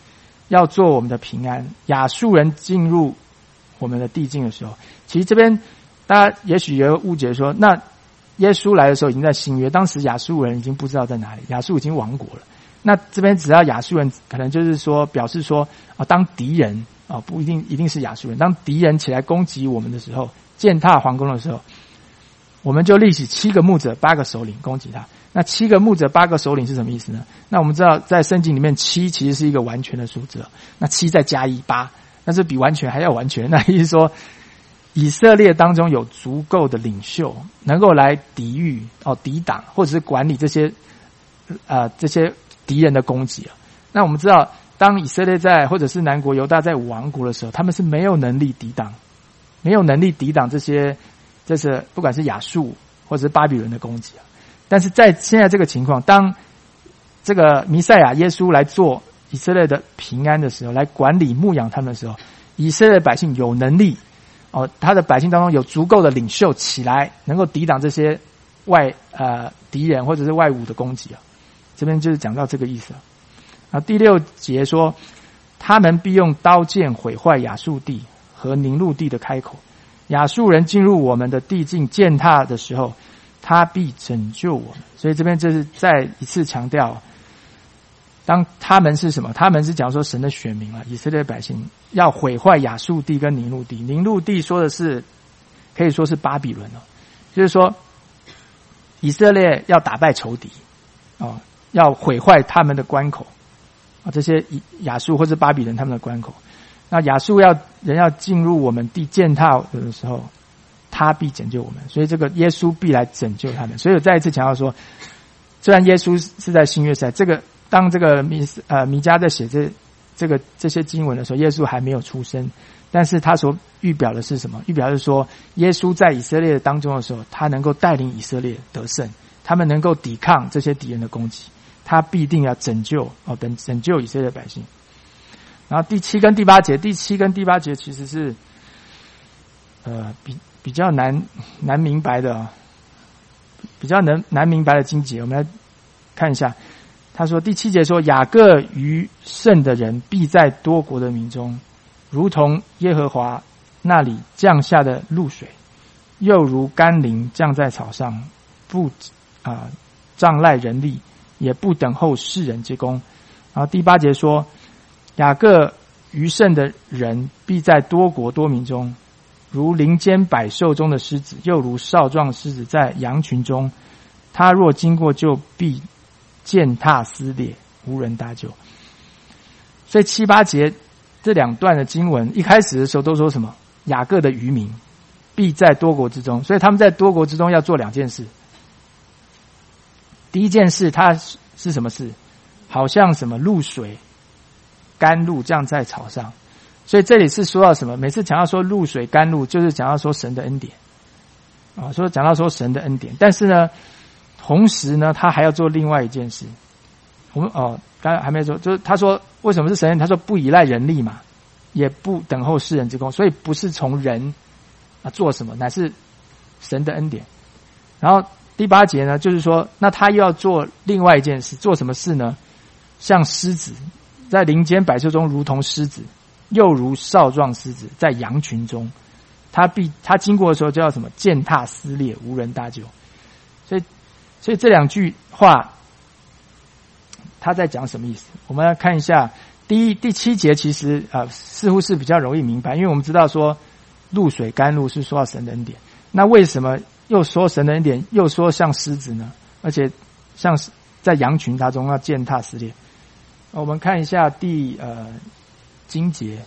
要做我们的平安。亚述人进入我们的地境的时候，其实这边大家也许也有误解说，那耶稣来的时候已经在新约，当时亚述人已经不知道在哪里，亚述已经亡国了。那这边只要亚述人，可能就是说表示说啊，当敌人啊，不一定一定是亚述人，当敌人起来攻击我们的时候，践踏皇宫的时候，我们就立起七个牧者、八个首领攻击他。那七个牧者、八个首领是什么意思呢？那我们知道，在圣经里面，七其实是一个完全的数字，那七再加一八，那是比完全还要完全。那意思说，以色列当中有足够的领袖，能够来抵御、哦抵挡，或者是管理这些呃这些敌人的攻击啊。那我们知道，当以色列在或者是南国犹大在亡国的时候，他们是没有能力抵挡，没有能力抵挡这些，这是不管是亚述或者是巴比伦的攻击啊。但是在现在这个情况，当这个弥赛亚耶稣来做以色列的平安的时候，来管理牧养他们的时候，以色列百姓有能力哦，他的百姓当中有足够的领袖起来，能够抵挡这些外呃敌人或者是外侮的攻击啊。这边就是讲到这个意思啊。啊，第六节说，他们必用刀剑毁坏亚述地和宁录地的开口。亚述人进入我们的地境践踏的时候，他必拯救我们。所以这边就是再一次强调，当他们是什么？他们是讲说神的选民啊，以色列百姓要毁坏亚述地跟宁录地。宁录地说的是可以说是巴比伦哦，就是说以色列要打败仇敌哦，要毁坏他们的关口啊，这些亚述或者巴比伦他们的关口。那亚述要人要进入我们地践踏的时候，他必拯救我们。所以这个耶稣必来拯救他们。所以我再一次强调说，虽然耶稣是在新约时代，这个当这个弥呃弥迦在写这这个这些经文的时候，耶稣还没有出生，但是他所预表的是什么？预表是说，耶稣在以色列当中的时候，他能够带领以色列得胜，他们能够抵抗这些敌人的攻击，他必定要拯救哦，等拯救以色列百姓。然后第七跟第八节，第七跟第八节其实是呃比比较难难明白的，比较难难明白的经节，我们来看一下。他说第七节说，雅各余剩的人必在多国的民中，如同耶和华那里降下的露水，又如甘霖降在草上，不啊、呃、仗赖人力，也不等候世人之功。然后第八节说，雅各余剩的人必在多国多民中，如林间百兽中的狮子，又如少壮狮子在羊群中，他若经过，就必践踏撕裂，无人搭救。所以七八节这两段的经文一开始的时候都说什么？雅各的余民必在多国之中，所以他们在多国之中要做两件事。第一件事，它是什么事？好像什么露水甘露降在草上，所以这里是说到什么？每次讲到说露水甘露，就是讲到说神的恩典啊，说讲到说神的恩典。但是呢，同时呢，他还要做另外一件事。我们哦，刚才还没说，就是他说为什么是神恩？他说不依赖人力嘛，也不等候世人之功，所以不是从人啊做什么，乃是神的恩典。然后第八节呢，就是说，那他又要做另外一件事，做什么事呢？像狮子在林间百兽中如同狮子，又如少壮狮子在羊群中，他必他经过的时候就要什么？践踏撕裂，无人搭救。所以，所以这两句话他在讲什么意思？我们来看一下第一第七节，其实呃似乎是比较容易明白，因为我们知道说露水甘露是说到神的恩典，那为什么又说神的恩典，又说像狮子呢？而且像在羊群当中要践踏撕裂。我们看一下第呃经节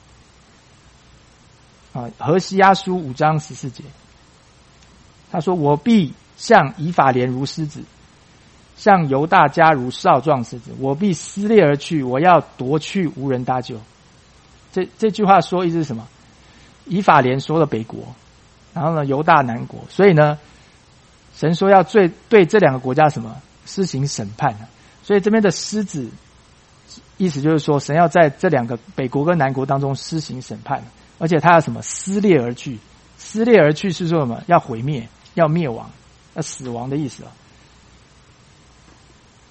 啊，何西阿书五章十四节，他说：“我必像以法莲如狮子，像犹大家如少壮狮子，我必撕裂而去，我要夺去，无人搭救。”这这句话说意思是什么？以法莲说了北国，然后呢犹大南国，所以呢神说要对对这两个国家什么施行审判，所以这边的狮子意思就是说，神要在这两个北国跟南国当中施行审判，而且他要什么撕裂而去。撕裂而去是说什么？要毁灭，要灭亡，要死亡的意思啊。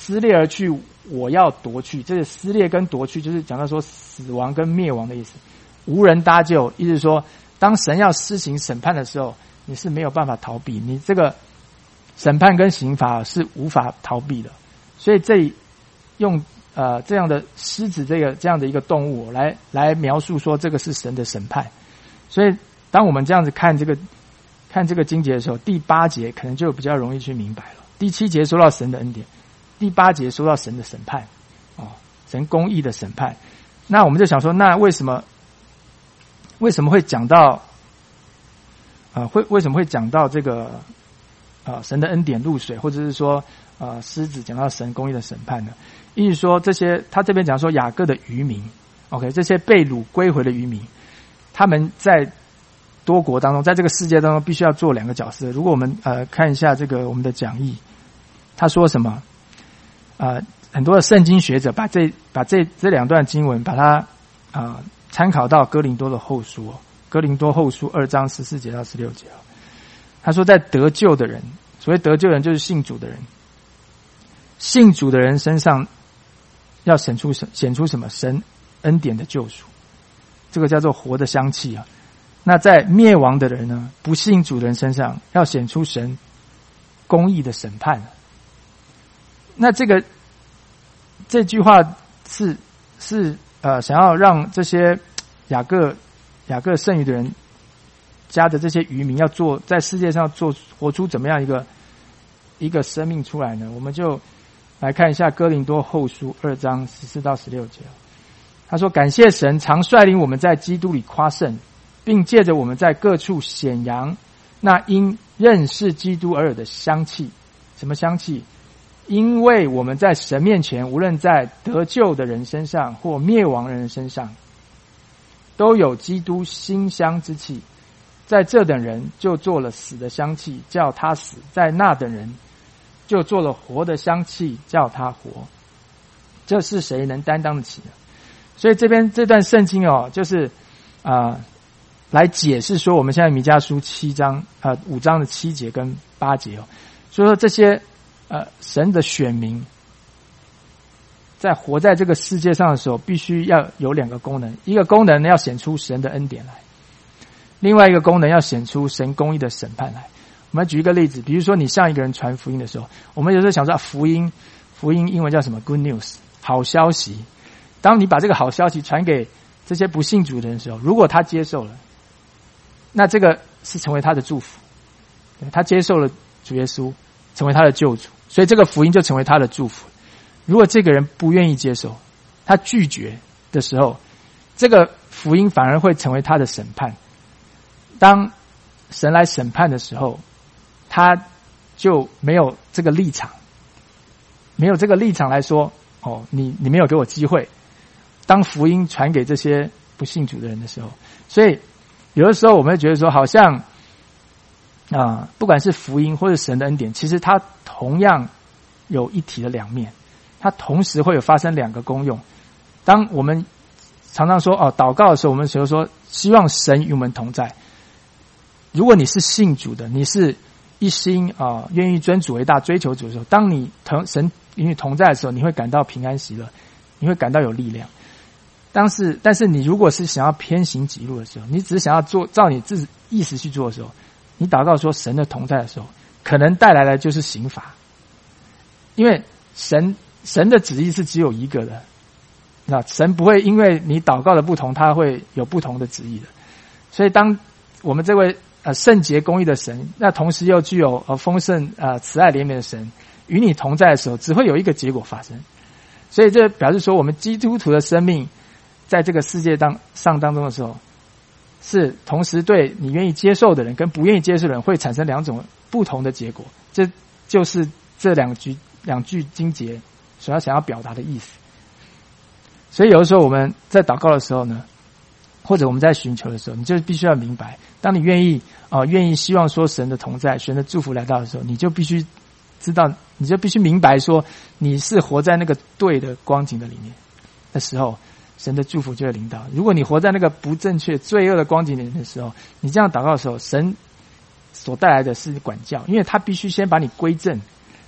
撕裂而去，我要夺去。这个撕裂跟夺去，就是讲到说死亡跟灭亡的意思。无人搭救，意思是说，当神要施行审判的时候，你是没有办法逃避，你这个审判跟刑罚是无法逃避的。所以这用呃这样的狮子这个这样的一个动物来来描述说，这个是神的审判。所以当我们这样子看这个看这个经节的时候，第八节可能就比较容易去明白了。第七节说到神的恩典，第八节说到神的审判，哦，神公义的审判。那我们就想说，那为什么为什么会讲到啊、呃？会为什么会讲到这个啊、呃？神的恩典入水，或者是说啊、呃，狮子讲到神公义的审判呢？意思说这些，他这边讲说雅各的渔民 ，OK， 这些被掳归回的渔民，他们在多国当中，在这个世界当中，必须要做两个角色。如果我们呃看一下这个我们的讲义，他说什么？呃，很多的圣经学者把这把这这两段经文，把它啊、呃、参考到哥林多的后书、哦，哥林多后书二章十四节到十六节、哦。他说，在得救的人，所谓得救人就是信主的人，信主的人身上要显出显出什么？神恩典的救赎，这个叫做活的香气啊。那在灭亡的人呢，不信主的人身上要显出神公义的审判。那这个这句话是是呃想要让这些雅各雅各剩余的人家的这些渔民要做在世界上做活出怎么样一个一个生命出来呢？我们就来看一下哥林多后书二章十四到十六节。他说：“感谢神，常率领我们在基督里夸胜，并借着我们在各处显扬那因认识基督而有的香气。什么香气？因为我们在神面前，无论在得救的人身上或灭亡人身上，都有基督馨香之气。在这等人就做了死的香气，叫他死；在那等人就做了活的香气，叫他活。这是谁能担当得起呢？”所以这边这段圣经哦，就是啊、呃，来解释说我们现在弥迦书七章啊、呃、五章的七节跟八节哦，所以说这些呃神的选民在活在这个世界上的时候，必须要有两个功能，一个功能要显出神的恩典来，另外一个功能要显出神公义的审判来。我们举一个例子，比如说你向一个人传福音的时候，我们有时候想说福音，福音英文叫什么 ？Good news， 好消息。当你把这个好消息传给这些不信主的人的时候，如果他接受了，那这个是成为他的祝福。他接受了主耶稣，成为他的救主，所以这个福音就成为他的祝福。如果这个人不愿意接受，他拒绝的时候，这个福音反而会成为他的审判。当神来审判的时候，他就没有这个立场，没有这个立场来说，哦，你你没有给我机会。当福音传给这些不信主的人的时候，所以有的时候我们会觉得说，好像啊、呃，不管是福音或者神的恩典，其实它同样有一体的两面，它同时会有发生两个功用。当我们常常说哦，祷告的时候，我们有时候说希望神与我们同在。如果你是信主的，你是一心啊、呃、愿意尊主为大、追求主的时候，当你同神与你同在的时候，你会感到平安喜乐，你会感到有力量。但是，但是你如果是想要偏行己路的时候，你只是想要做照你自己意识去做的时候，你祷告说神的同在的时候，可能带来的就是刑罚，因为神神的旨意是只有一个的，那神不会因为你祷告的不同，他会有不同的旨意的。所以，当我们这位呃圣洁公义的神，那同时又具有呃丰盛呃慈爱怜悯的神与你同在的时候，只会有一个结果发生。所以，这表示说，我们基督徒的生命在这个世界当上当中的时候，是同时对你愿意接受的人跟不愿意接受的人会产生两种不同的结果。这就是这两句两句经节所要想要表达的意思。所以有的时候我们在祷告的时候呢，或者我们在寻求的时候，你就必须要明白，当你愿意啊、呃、愿意希望说神的同在、神的祝福来到的时候，你就必须知道，你就必须明白说你是活在那个对的光景的里面的时候，神的祝福就会临到。如果你活在那个不正确、罪恶的光景里面的时候，你这样祷告的时候，神所带来的是管教，因为他必须先把你归正，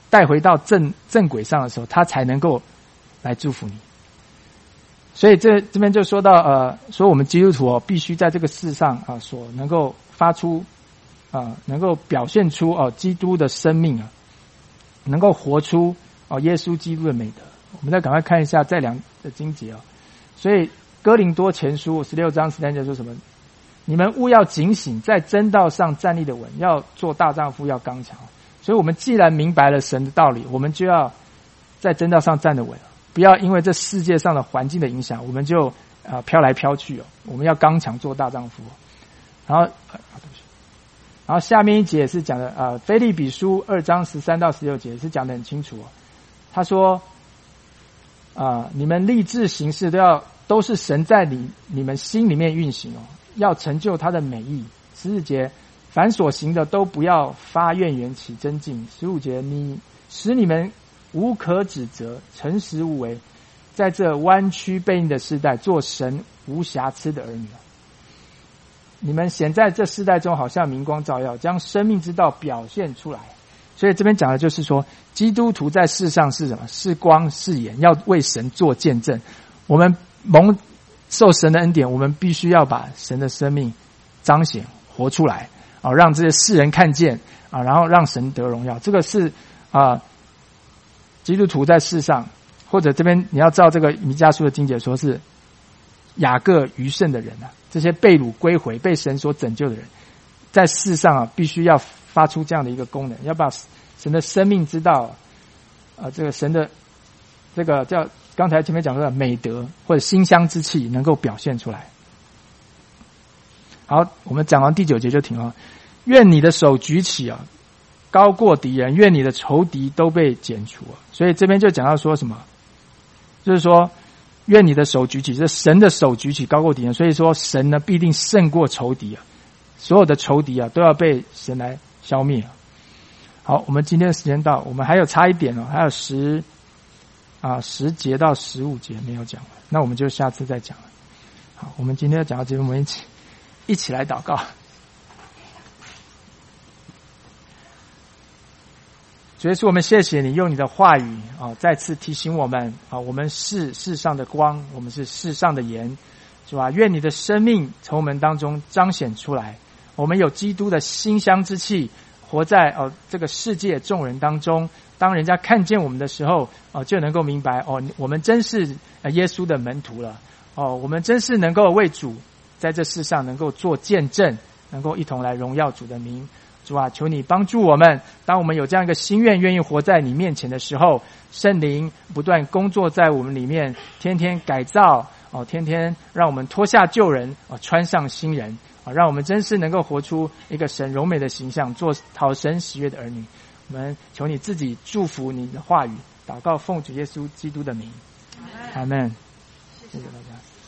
带回到正正轨上的时候，他才能够来祝福你。所以这这边就说到呃，说我们基督徒哦，必须在这个世上啊，所能够发出啊，能够表现出哦基督的生命啊，能够活出哦耶稣基督的美德。我们再赶快看一下这两的经节啊。所以哥林多前书十六章十三节说什么？你们务要警醒，在真道上站立的稳，要做大丈夫，要刚强。所以我们既然明白了神的道理，我们就要在真道上站得稳，不要因为这世界上的环境的影响，我们就呃飘来飘去哦。我们要刚强，做大丈夫。然后，然后下面一节是讲的呃，腓立比书二章十三到十六节是讲得很清楚哦。他说啊、呃，你们立志行事都要都是神在你你们心里面运行哦，要成就他的美意。十四节，凡所行的都不要发怨言起争竞。十五节，你使你们无可指责，诚实无为，在这弯曲背逆的世代，做神无瑕疵的儿女。你们显在这世代中，好像明光照耀，将生命之道表现出来。所以这边讲的就是说，基督徒在世上是什么？是光是盐，要为神做见证。我们蒙受神的恩典，我们必须要把神的生命彰显活出来啊，让这些世人看见啊，然后让神得荣耀。这个是啊，基督徒在世上，或者这边你要照这个弥迦书的经节说，是雅各余剩的人啊，这些被掳归回、被神所拯救的人，在世上啊，必须要发出这样的一个功能，要把神的生命之道啊，这个神的这个叫刚才前面讲说的美德或者馨香之气能够表现出来。好，我们讲完第九节就停了。愿你的手举起啊，高过敌人，愿你的仇敌都被剪除啊。所以这边就讲到说什么，就是说愿你的手举起，就是神的手举起高过敌人，所以说神呢必定胜过仇敌啊，所有的仇敌啊都要被神来消灭啊。好，我们今天的时间到，我们还有差一点哦，还有十啊十节到十五节没有讲完，那我们就下次再讲了。好，我们今天要讲到这边，我们一起一起来祷告。主耶稣，我们谢谢你用你的话语啊，再次提醒我们啊，我们是世上的光，我们是世上的盐，是吧？愿你的生命从我们当中彰显出来，我们有基督的馨香之气，活在哦这个世界众人当中。当人家看见我们的时候，哦就能够明白哦，我们真是耶稣的门徒了。哦，我们真是能够为主在这世上能够做见证，能够一同来荣耀主的名。主啊，求你帮助我们，当我们有这样一个心愿，愿意活在你面前的时候，圣灵不断工作在我们里面，天天改造哦，天天让我们脱下旧人哦，穿上新人啊，让我们真是能够活出一个神荣美的形象，做讨神喜悦的儿女。我们求你自己祝福你的话语，祷告奉主耶稣基督的名，阿们。谢谢大家。